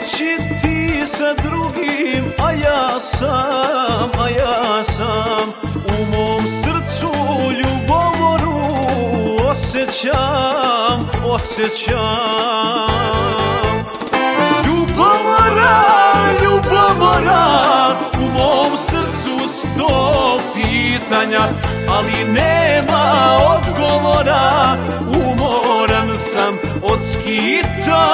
reći ti sa drugim, a ja sam u mom srcu ljubomoru osjećam. Ljubomora, u mom srcu 100 pitanja, ali nema odgovora, umoran sam od skitanja.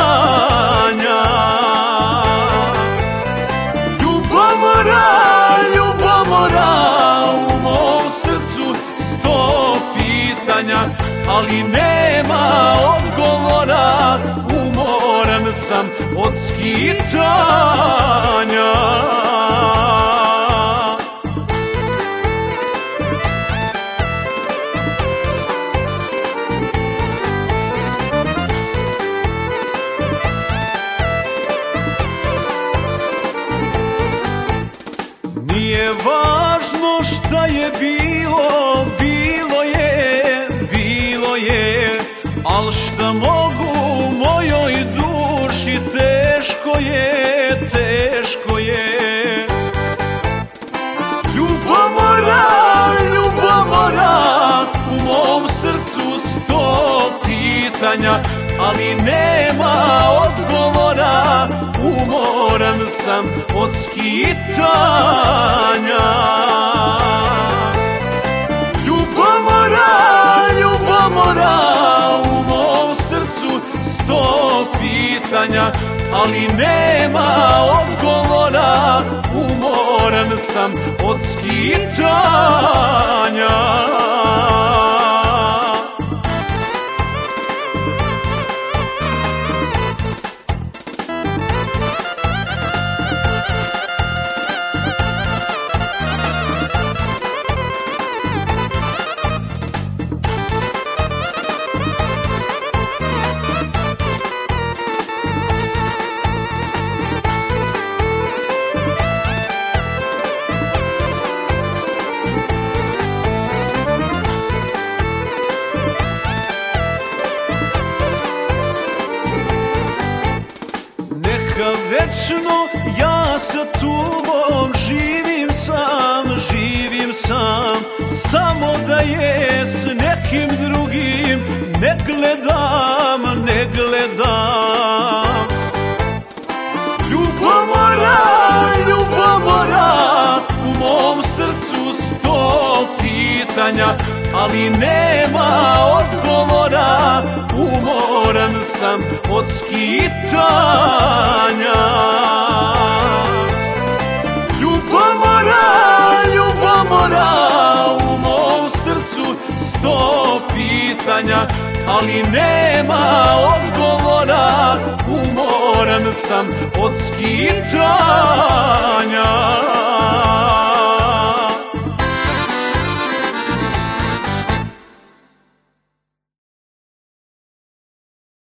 Ljubomora, u mom srcu 100 pitanja, ali nema odgovora, umoran sam od skitanja. Nije važno šta je bilo, bilo je, al šta mogu mojoj duši teško je. Ljubomora, u mom srcu 100 pitanja, ali nema odgovora, umoran sam od skitanja. Ljubomora, u mom srcu 100 pitanja, ali nema odgovora, umoran sam od skitanja. Večno ja sa tubom živim sam, samo da je s nekim drugim ne gledam. Ljubomora, u mom srcu 100 pitanja, ali nema odgovora, umoran sam od skitanja. Ljubomora, u mom srcu 100 pitanja, ali nema odgovora, umoran sam od skitanja.